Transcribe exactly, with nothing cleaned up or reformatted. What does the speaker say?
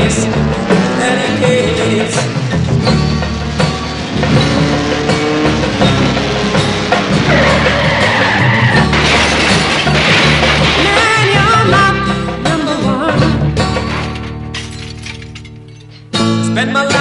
case, any case. Man, you're my number one. Spend my life